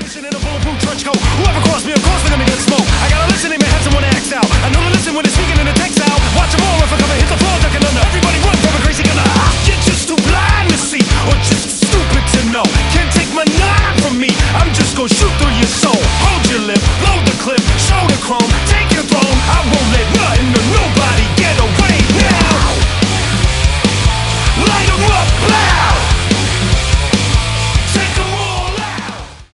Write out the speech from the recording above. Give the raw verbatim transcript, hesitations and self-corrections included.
Listen in a bulletproof trench coat. Whoever crossed me, of course they're gonna get smoked. I gotta listen, they may have someone act out. I know to listen when they're speaking in the text out. Watch them all if